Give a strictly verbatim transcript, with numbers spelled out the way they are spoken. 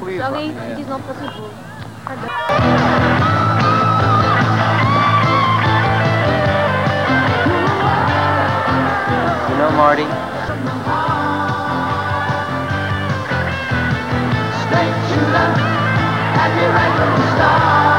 please. Sorry, let me it in. is not possible. You know, Marty, Straight shooter, happy right from the start.